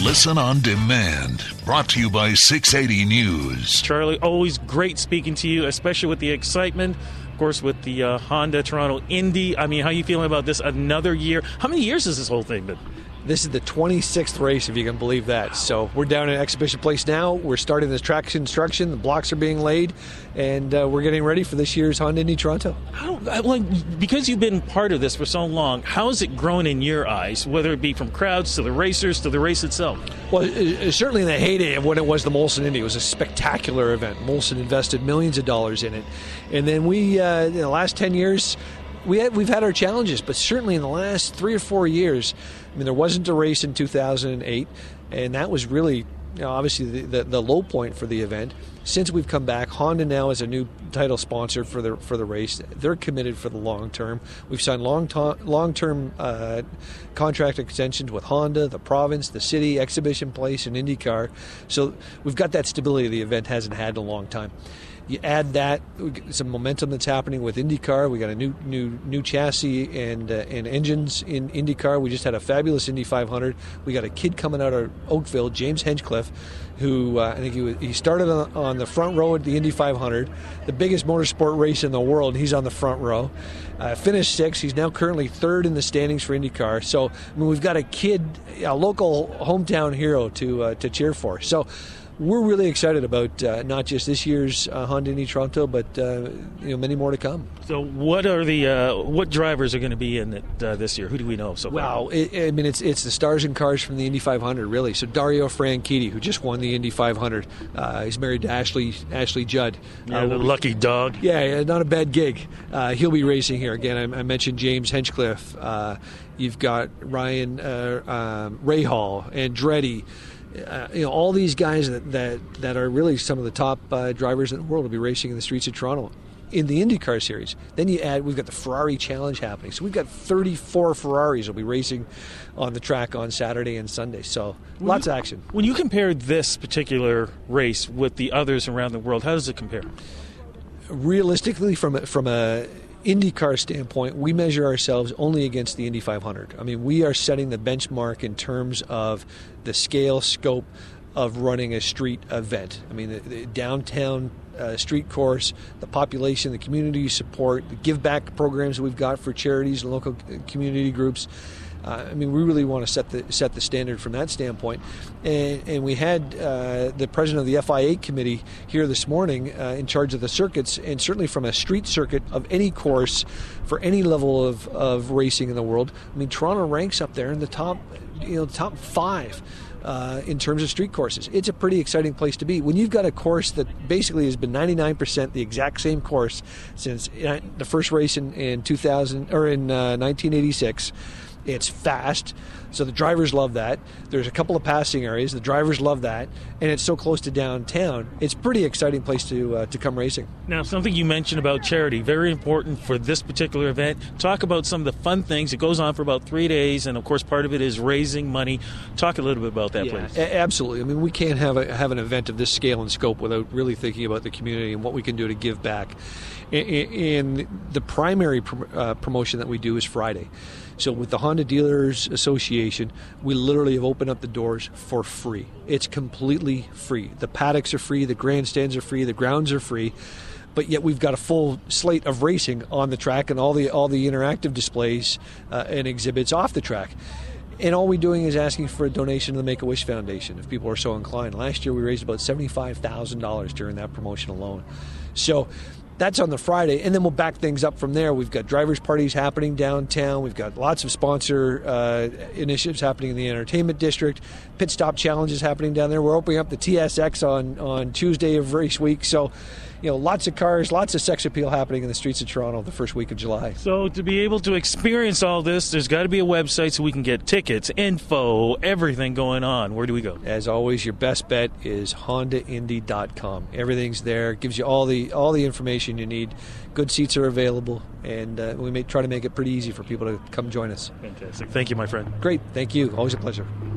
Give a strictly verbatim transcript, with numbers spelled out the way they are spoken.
Listen on demand. Brought to you by six eighty News. Charlie, always great speaking to you, especially with the excitement. Of course, with the uh, Honda Toronto Indy. I mean, how are you feeling about this? Another year. How many years has this whole thing been? This is the twenty-sixth race, if you can believe that. So we're down at Exhibition Place now. We're starting this track construction. The blocks are being laid, and uh, we're getting ready for this year's Honda Indy Toronto. How, like, because you've been part of this for so long, how has it grown in your eyes, whether it be from crowds to the racers to the race itself? Well, it, it, certainly in the heyday of when it was the Molson Indy, it was a spectacular event. Molson invested millions of dollars in it. And then we, uh, in the last ten years, we had, we've had our challenges, but certainly in the last three or four years, I mean, there wasn't a race in two thousand eight, and that was really, you know, obviously the, the, the low point for the event. Since we've come back, Honda now is a new title sponsor for the for the race. They're committed for the long term. We've signed long to, long term uh, contract extensions with Honda, the province, the city, Exhibition Place, and IndyCar. So we've got that stability the event hasn't had in a long time. You add that, some momentum that's happening with IndyCar. We got a new new new chassis and uh, and engines in IndyCar. We just had a fabulous Indy five hundred. We got a kid coming out of Oakville, James Hinchcliffe, who uh, I think he, was, he started on, on the front row at the Indy five hundred, the biggest motorsport race in the world. He's on the front row. Uh, finished sixth. He's now currently third in the standings for IndyCar. So I mean, we've got a kid, a local hometown hero to uh, to cheer for. So we're really excited about uh, not just this year's uh, Honda Indy Toronto, but uh, you know, many more to come. So, what are the uh, what drivers are going to be in it uh, this year? Who do we know so far? Wow, it, I mean, it's it's the stars and cars from the Indy five hundred, really. So Dario Franchitti, who just won the Indy five hundred, uh, he's married to Ashley Ashley Judd. Yeah, uh, the lucky dog. Yeah, not a bad gig. Uh, he'll be racing here again. I, I mentioned James Hinchcliffe. Uh, you've got Ryan uh, um, Rahal, Andretti. Uh, you know, all these guys that, that, that are really some of the top uh, drivers in the world will be racing in the streets of Toronto in the IndyCar series. Then you add, we've got the Ferrari Challenge happening. So we've got thirty-four Ferraris will be racing on the track on Saturday and Sunday. So when lots you, of action. When you compare this particular race with the others around the world, how does it compare? Realistically, from a, from a IndyCar standpoint, we measure ourselves only against the Indy five hundred. I mean, we are setting the benchmark in terms of the scale, scope of running a street event. I mean, the, the downtown uh, street course, the population, the community support, the give back programs that we've got for charities and local community groups. Uh, I mean, we really want to set the set the standard from that standpoint. And, and we had uh, the president of the F I A committee here this morning uh, in charge of the circuits, and certainly from a street circuit of any course for any level of, of racing in the world. I mean, Toronto ranks up there in the top, you know, top five. Uh, in terms of street courses. It's a pretty exciting place to be. When you've got a course that basically has been ninety-nine percent the exact same course since the first race in, in two thousand or in uh, nineteen eighty-six, it's fast, so the drivers love that. There's a couple of passing areas, the drivers love that, and it's so close to downtown. It's a pretty exciting place to uh, to come racing. Now, something you mentioned about charity, very important for this particular event. Talk about some of the fun things. It goes on for about three days, and of course part of it is raising money. Talk a little bit about that, yeah, please. A- absolutely. I mean, we can't have a, have an event of this scale and scope without really thinking about the community and what we can do to give back. And the primary uh, promotion that we do is Friday. So with the Honda Dealers Association, we literally have opened up the doors for free. It's completely free. The paddocks are free, the grandstands are free, the grounds are free, but yet we've got a full slate of racing on the track and all the all the interactive displays uh, and exhibits off the track. And all we're doing is asking for a donation to the Make-A-Wish Foundation, if people are so inclined. Last year we raised about seventy-five thousand dollars during that promotion alone. So that's on the Friday, and then we'll back things up from there. We've got drivers' parties happening downtown. We've got lots of sponsor uh, initiatives happening in the entertainment district. Pit stop challenges happening down there. We're opening up the T S X on, on Tuesday of race week. So, you know, lots of cars, lots of sex appeal happening in the streets of Toronto the first week of July. So to be able to experience all this, there's got to be a website so we can get tickets, info, everything going on. Where do we go? As always, your best bet is honda indy dot com. Everything's there. It gives you all the all the information you need. Good seats are available, and uh, we may try to make it pretty easy for people to come join us. Fantastic. Thank you, my friend. Great. Thank you. Always a pleasure.